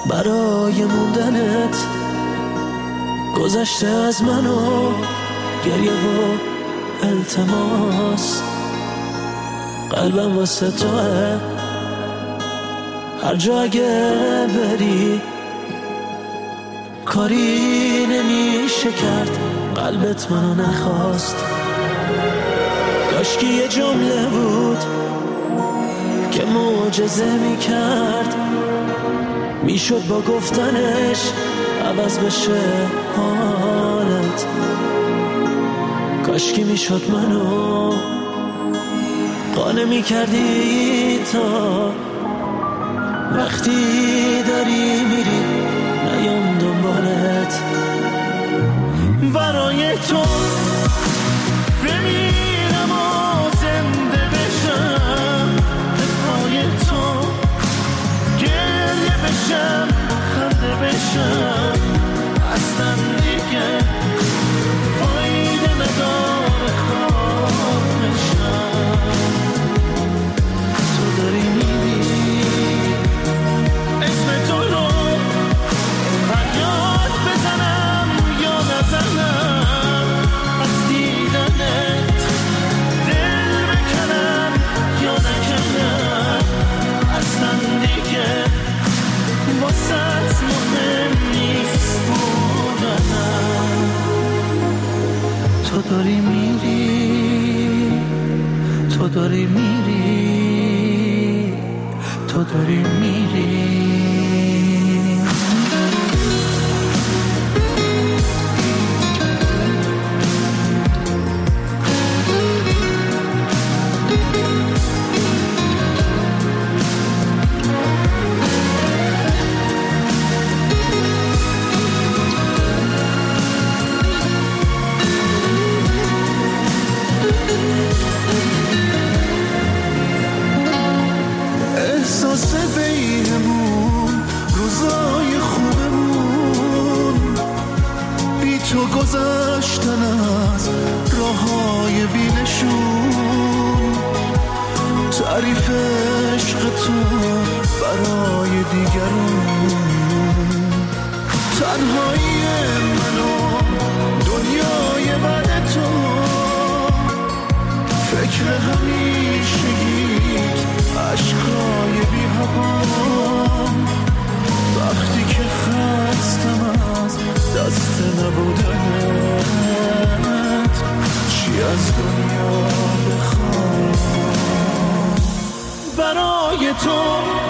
برای موندنت گذشته از منو گریه و التماس. قلبم واسه توه، هر جا اگه بری کاری نمیشه کرد، قلبت منو نخواست. کاشکی یه جمله بود که معجزه میکرد، میشد با گفتنش عوض بشه حالت. کاشکی میشد منو قانع میکردی تا وقتی داری میری نیام دنبالت. برای تو بمیرم و زنده بشم، به پای تو گریه بشم خنده بشم. اصلا دیگه فایده نداره خواب بشم. تو داری میری اسم تو رو فریاد بزنم یا نزنم، از دیدنت دل بکنم یا نکنم. اصلا دیگه واسط مهم نیست بودنم. تو داری میری، تو داری میری، تو داری میری. احساس بینمون روزای خوبمون، بی تو گذشتن از راههای بینشون. تعریف عشق تو برای دیگرون، تنهایی منو دنیای بعد تو. فکر همیشگیت عشقای بی هوام، وقتی که خستم از دست نبودنت. چی از دنیا بخوام برای تو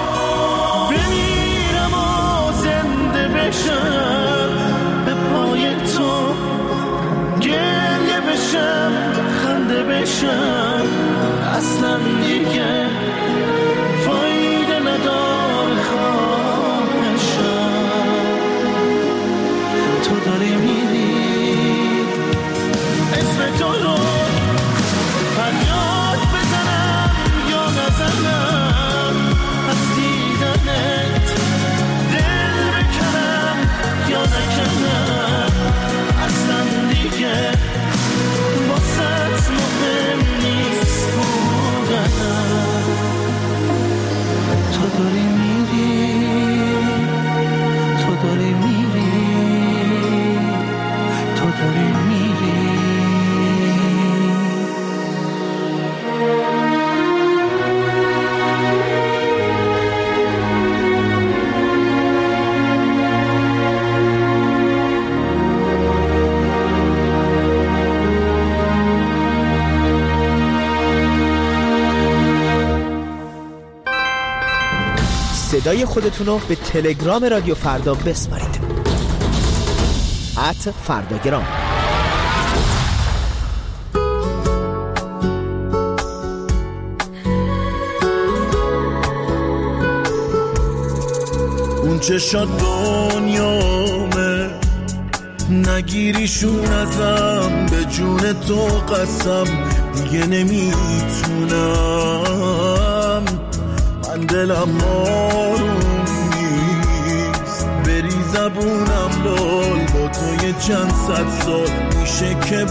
بمیرم و زنده بشم، به پای تو گریه بشم خنده بشم. اصلا دیگه فایده نداره خواب بشم. تو داری میری اسم تو رو فریاد بزنم یا نزنم، از دیدنت دل بکنم یا نکنم. اصلا دیگه واسط مهم نیست بودنم. تو داری میری، تو داری میری، تو داری میری. صدای خودتون رو به تلگرام رادیو فردا بسپارید. @فرداگرام. اون چشات دنیامه، نگیریشون ازم، به جون تو قسم دیگه نمیتونم. من دلم آروم نیست، بری زبونم لال، با تو یه چند صد سال میشه که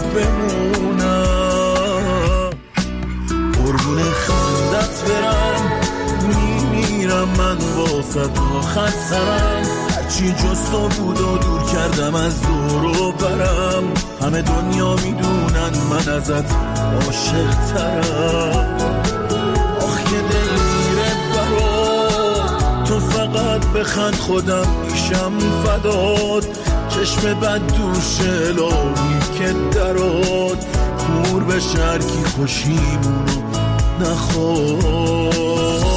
بمونم. قربون خندت برم، میمیرم میمیرم من واسه تا خستم، هرچی جز تو بود و دور کردم از دور و برم، همه دنیا میدونن من ازت عاشق ترم. آخ که دل میره برات، تو فقط بخند خودم میشم فدات، چشم بد دوش الهی که درات، کور به شرکی خوشیمونو نخواد.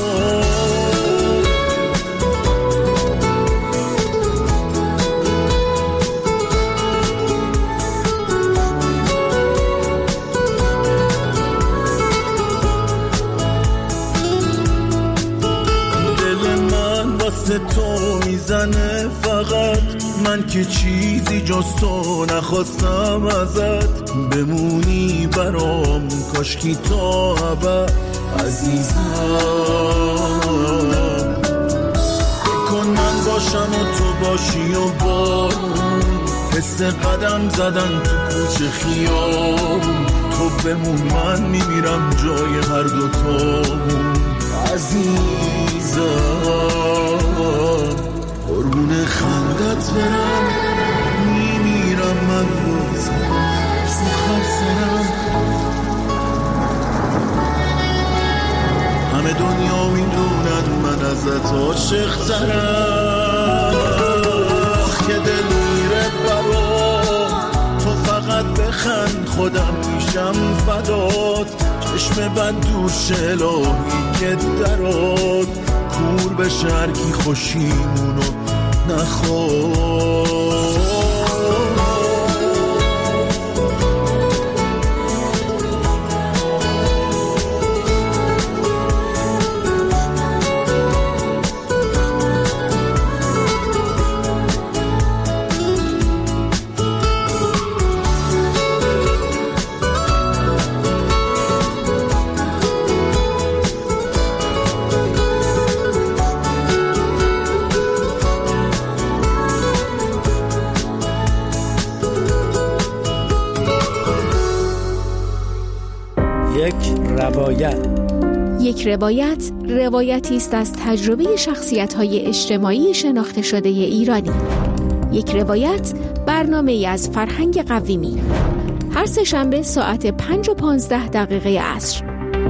تو میزنه فقط، من که چیزی جز تو نخواستم ازت، بمونی برام کاشکی تا ابد عزیزم. بکن من باشم و تو باشی و بارون، حس قدم زدن تو کوچه خیابون، تو بمون من میمیرم جای هر دوتامون عزیزم. قربون خندت برم، میمیرم من بازم سخر سرم، همه دنیا میدونن من ازت عاشق ترم. که دل میره برام، تو فقط بخند خودم میشم فدات، چشم بد دوش الهی که درات، کور به شرکی خوشیمونو نخواد. یک روایت روایتی است از تجربه شخصیت‌های اجتماعی شناخته شده ایرانی. یک روایت برنامه‌ای از فرهنگ قویمی، هر سه‌شنبه ساعت 5:15 عصر.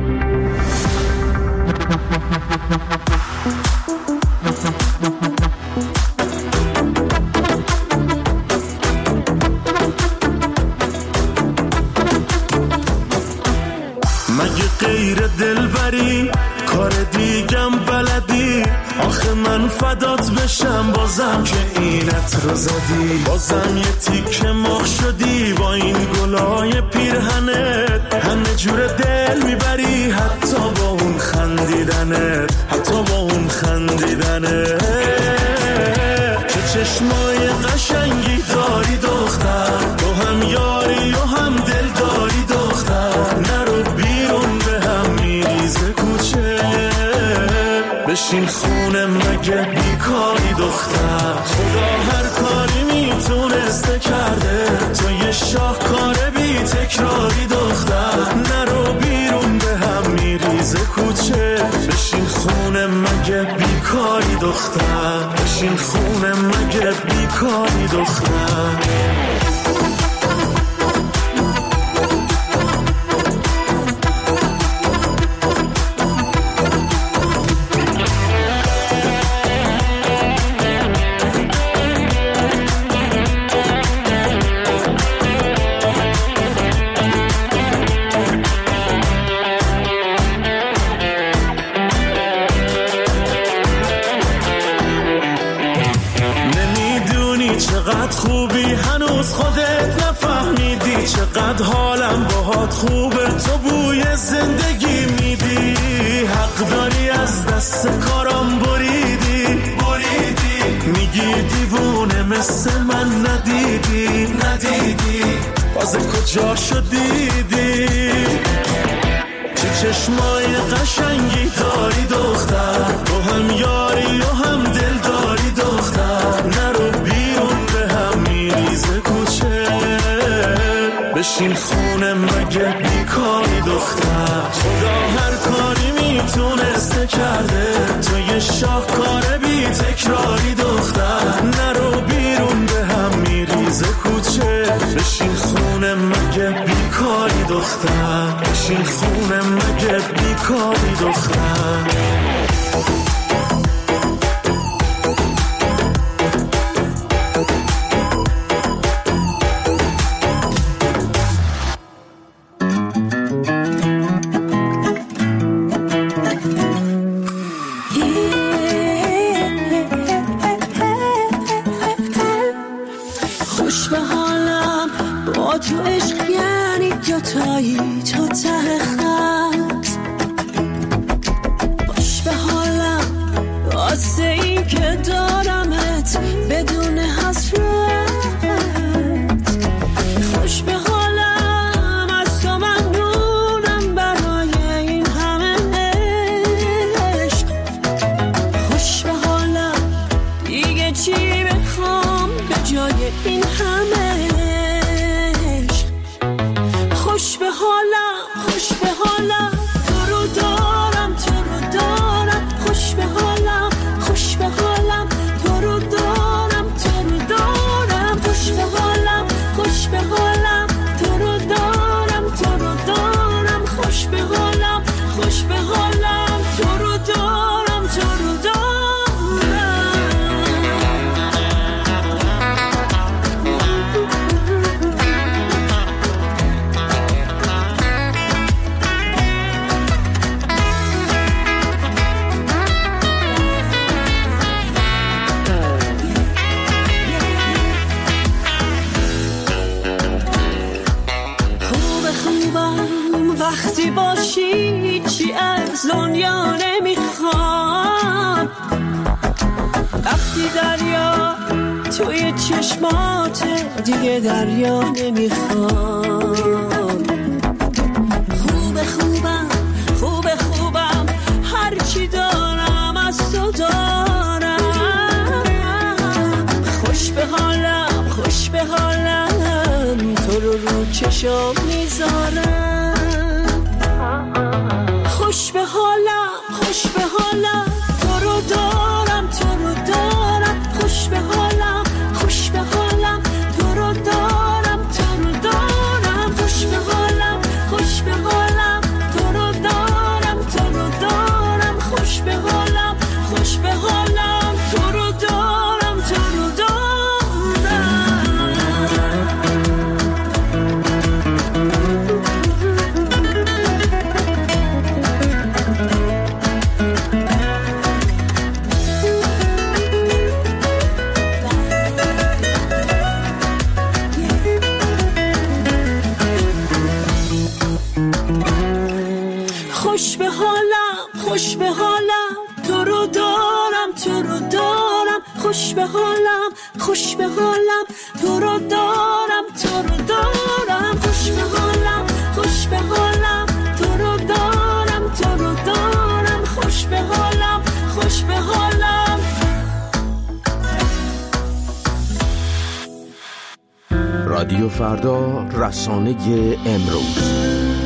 غیر دلبری کار دیگم بلدی، آخه من فدات بشم بازم که اینت رو زدی، بازم یه تیکه مخ شدی با این گلای پیرهنت، همه جور دل میبری حتی با اون خندیدنت، حتی با اون خندیدنت. چه چشمای قشنگی داری دختر، تو هم یاری و هم دل داری دختر، نرو بیرون به هم میریزه کوچه، بشین خونه مگه بیکاری دختر، خدا هر کاری میتونسته کرده، تو یه شاهکار بی تکراری دختر، نرو بیرون به هم میریزه کوچه، بشین خونه مگه بیکاری دختر، بشین خونه مگه بیکاری دختر. خوبی هنوز خودت نفهمیدی، چقدر حالم باهات خوبه، تو بوی زندگی میدی، حق داری از دست کارم بریدی، میگی دیوونه مثل من ندیدی، باز کجا شدیدی، چه چشمای قشنگی داری دختر، تو هم یاری و هم دل داری دختر، نرو بیرون به هم میریزه کوچه، بشین خونه مگه بیکاری دختر، خدا هر کاری میتونسته کرده. تو یه شاهکار بی تکراری دختر، نرو بیرون به هم میریزه کوچه. بشین خونه مگه بیکاری دختر، بشین خونه مگه بیکاری دختر. تو عشق یعنی دوتایی تو ته خط. خوش به حالم واسه این که دارمت بدون حسرت. خوش به حالم از تو ممنونم برای این همه عشق. خوش به حالم دیگه چی بخوام به جای این همه. خوش به حالم، خوش به حالم، تو رو دارم، تو رو دارم. خوش به حالم، خوش به حالم، تو رو دارم، تو رو دارم. خوش به حالم، خوش به حالم، تو رو دارم، تو رو دارم. خوش به حالم، خوش به حالم، تو رو دارم، تو رو دارم. وقتی باشی چی از دنیا نمیخوام. وقتی دریا توی چشمات دیگه دریا نمیخوام. خوبه خوبم، خوبه خوبم، هرچی دارم از تو دارم. خوش به حالم، خوش به حالم، تو رو چشم میذارم. خوش به حالم، خوش به حالم، تو رو دارم، تو رو دارم. خوش به حالم، خوش به حالم، تو رو دارم، تو رو دارم. خوش به حالم، خوش به حالم، تو رو دارم، تو رو دارم. خوش به حالم، خوش به حالم، تو رو دارم، تو رو دارم. خوش به حالم، خوش به حالم، تو رو دارم، تو رو دارم. خوش به حالم، خوش به حالم، تو رو دارم، تو رو دارم. خوش به حالم، خوش به حالم، تو رو دارم، تو رو دارم. خوش به حالم، خوش به حالم. رادیو فردا، رسانه امروز.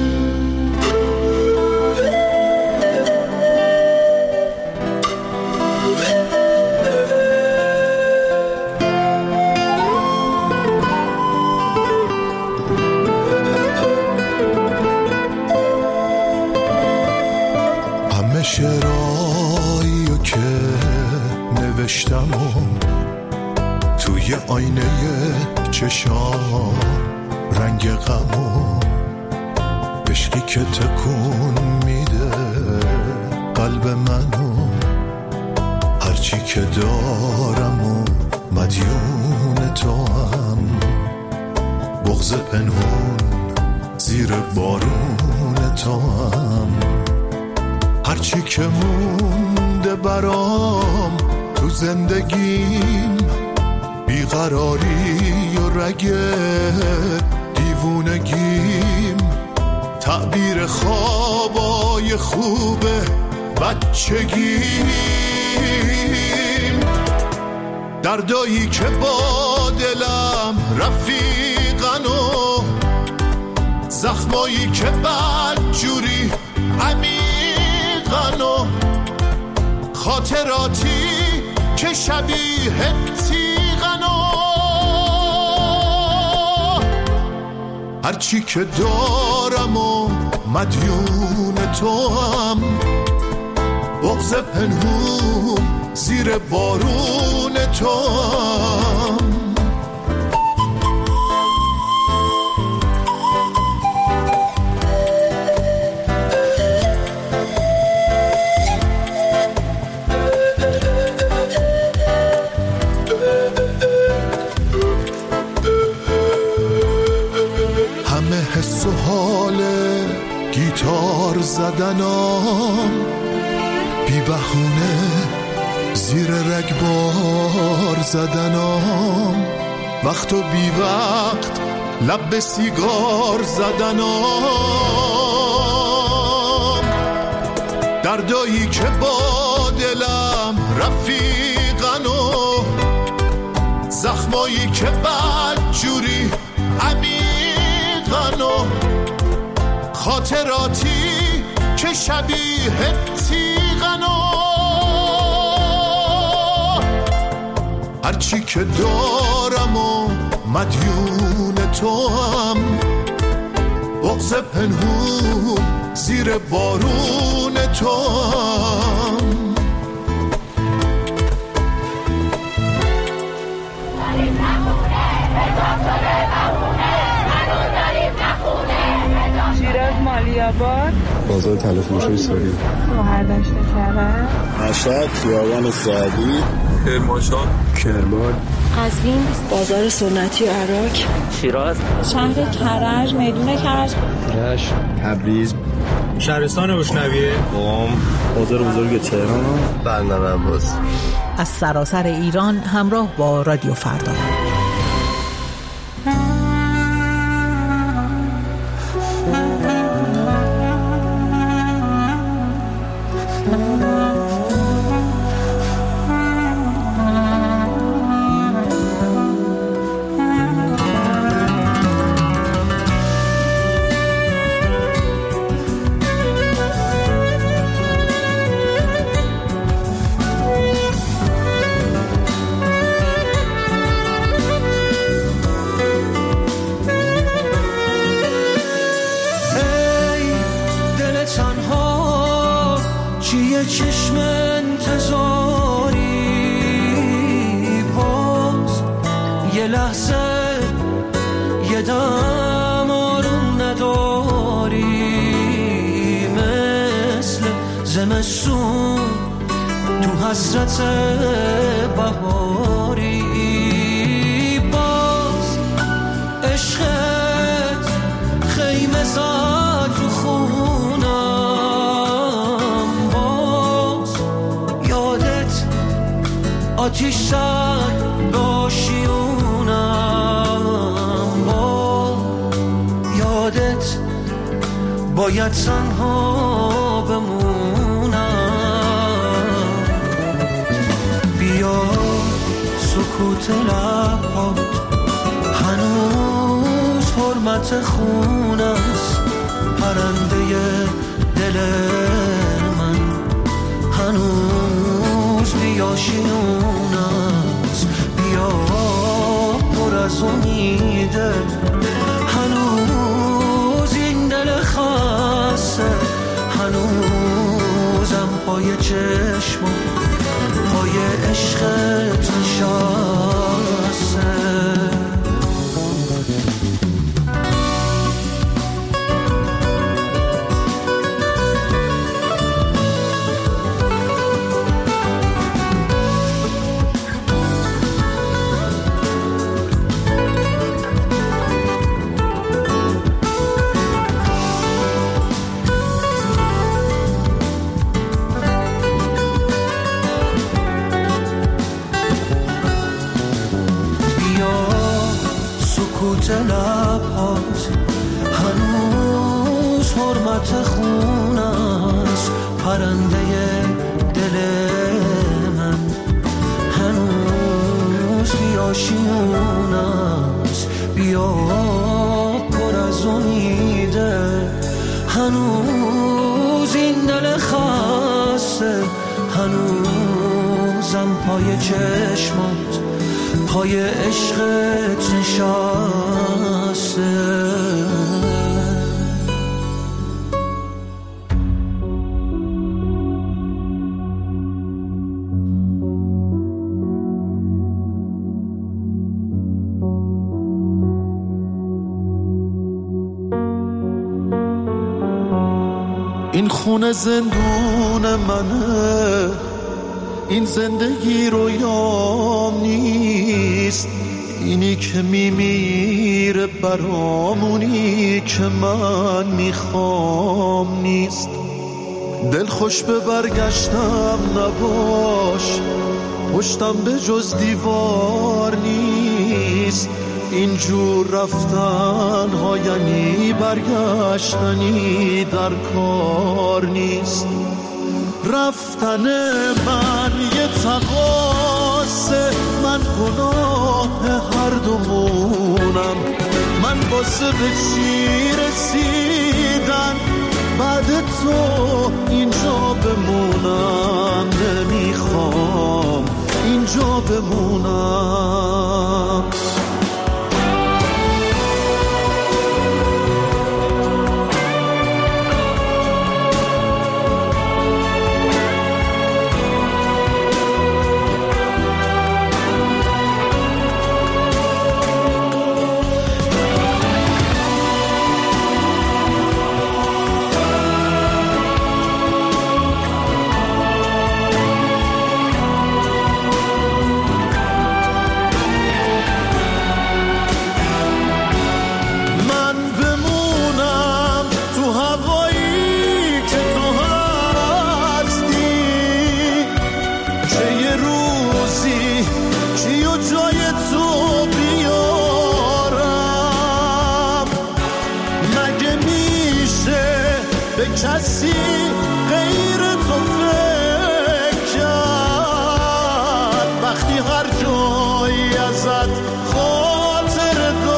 شعرهایی که نوشتم و توی آینه چشام رنگ غم و عشقی که تکون میده قلب منو، هرچی که دارم و مدیون تو هم، بغض پنهون زیر بارون تو هم، هرچی که مونده برام تو زندگیم، بیقراری و رگ دیوونگیم، تعبیر خوابای خوب بچگیم، دردایی که با دلم رفیقن و زخمایی که بدجوری عمیقن تیغن و خاطراتی که شبیه تیغن و هرچی که دارم و مدیون تو هم بغض پنهون زیر بارون تو هم حس و حال گیتار زدنام بی بهونه زیر رگبار زدنام وقت و بی وقت لب به سیگار زدنم دردایی که با دلم رفیقن و زخمایی که بدجوری عمیقن و خاطراتی که شبیه تیغن و هرچی که دارم و مدیون تو هم بغض پنهون زیر بارون تو هم شیراز مالیاباد بازار تلفروشی سوری مهردشت کرد مشهد خیابان سعدی کرمانشاه کرمان قزوین بازار سنتی عراق شیراز شهر کرج میدون کرج رشت تبریز شهرستان بشنویه قم بازار بزرگ تهران بندر عباس از سراسر ایران همراه با رادیو فردا. چشم انتظاری باز یه لحظه یه دم آروم نداری مثل زمستون تو حسرت بهاری باز عشقت خیمه زد رو خونم آتیش زد باشیونم با یادت باید تنها بمونم بیا سکوت لبات هنوز حرمت خون است پرنده دل من هنوز بیاشیون است بیا پر از امیده هنوز این دل خسته هنوزم پای چشم پای عشقت نشسته لبات هنوز حرمت خون است پرنده دل من هنوز بیاشیون است بیا پر از امیده هنوز این دل خواهد قصه هنوزم پای چشمات پای عشقت نشسته. این خونه زندون منه، این زندگی رویام نیست، اینی که میمیره برامونی که من میخوام نیست. دل خوش به برگشتم نباش، پشتم به جز دیوار نیست، اینجور رفتن ها یعنی برگشتنی در کار نیست. رفتن من یه تقاصه، من گناه هر دومونم، من واسه به چی رسیدن بعد تو اینجا بمونم، نمیخوام اینجا بمونم. کسی غیر تو فکر کرد وقتی هر جایی ازت خاطر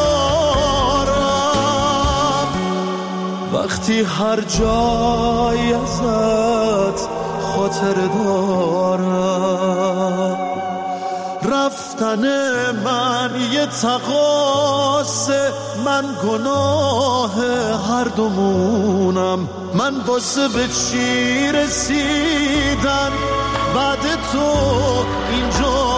دارم، وقتی هر جایی ازت خاطر دارم. رفتن من یه تقاصه، من گناه هر دومونم، من واسه به چی رسیدن بعد تو اینجا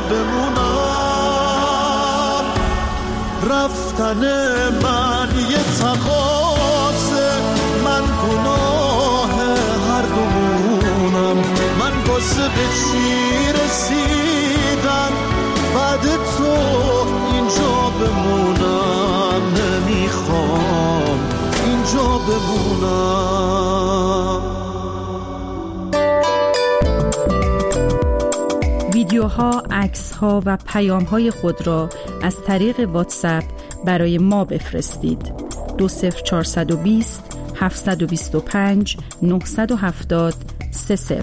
بمونم. رفتن من یه تقاصه، من گناه هر دومونم، من واسه به چی رسیدن بعد تو اینجا بمونم، نمیخوام اینجا بمونم. ویدیوها، عکس‌ها و پیام‌های خود را از طریق واتساپ برای ما بفرستید. 20420 725 970 30.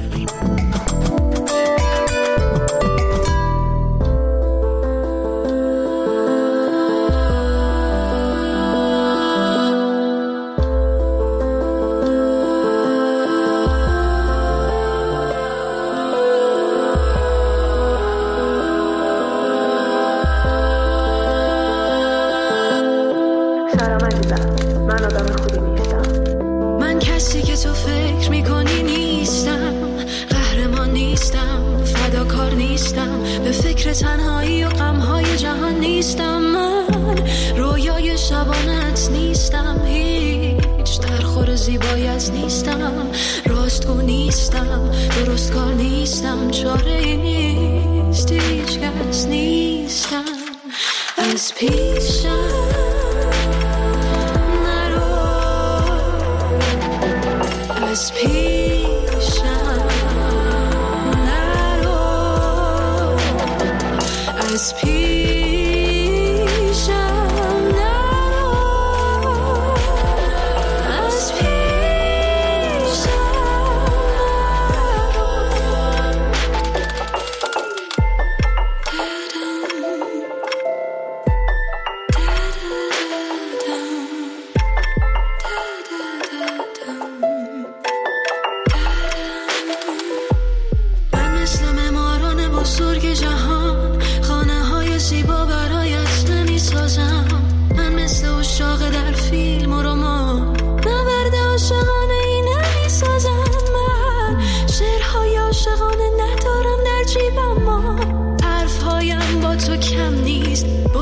تنهایی و غمهای جهان نیستم، من رویای شبانت نیستم، هیچ درخور زیبایت نیستم، راستگو نیستم، درست کار نیستم، چاره نیست، هیچ کس نیستم. از پیشم نرو، از پیشم نرو، از پیشم نرو، از پیشم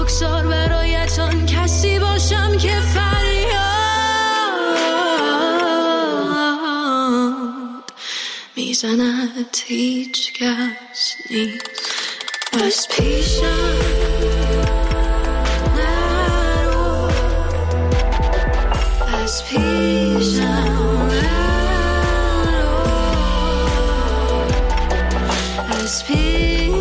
بگذار برایتان کسی باشم که فریاد میزند هیچ کس نیست از پیشم نرو از پیشم نرو از پیشم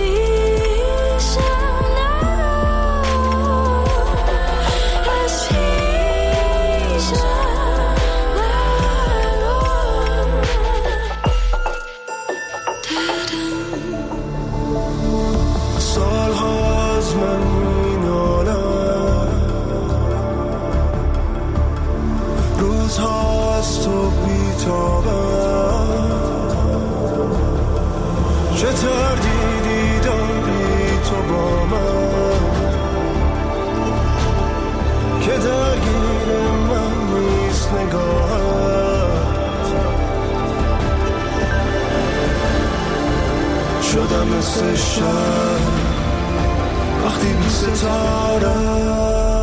چه تردیدی داری تو با من که درگیر من نیست نگاهت شدم مثل شب وقتی بی ستاره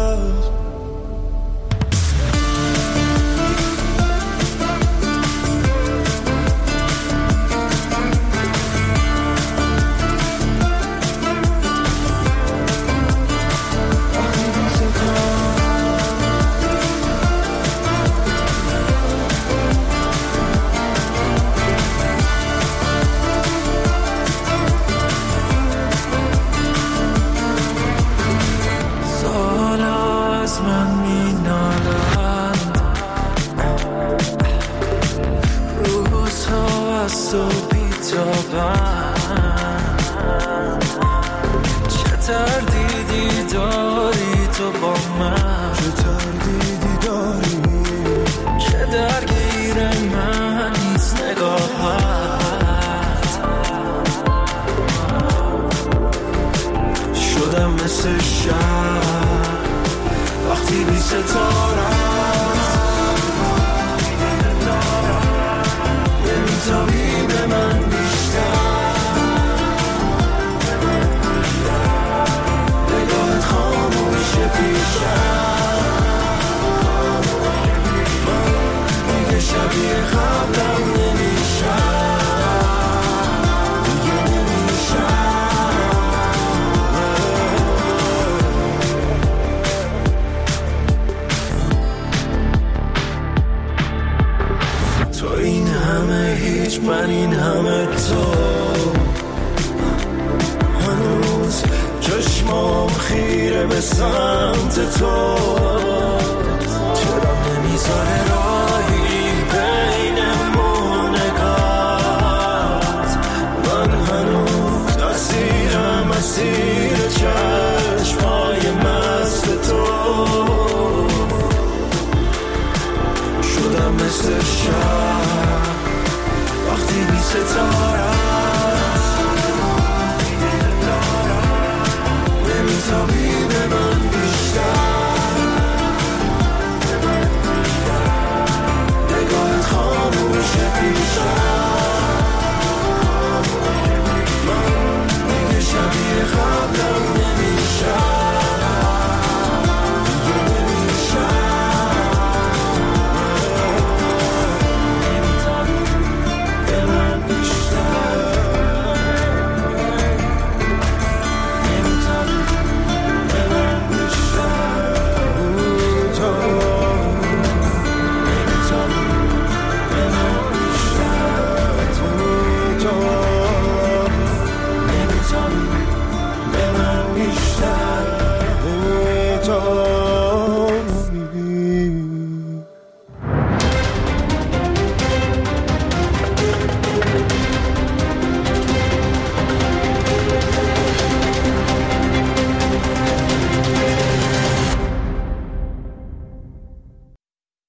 من این همه تو هنوز چشمام خیره به سمت تو چرا نمیذاره راهی بینمون نگات من هنوز اسیرم اسیر چشمای مست تو شدم مثل شب وقتی بی ستاره نمیتابی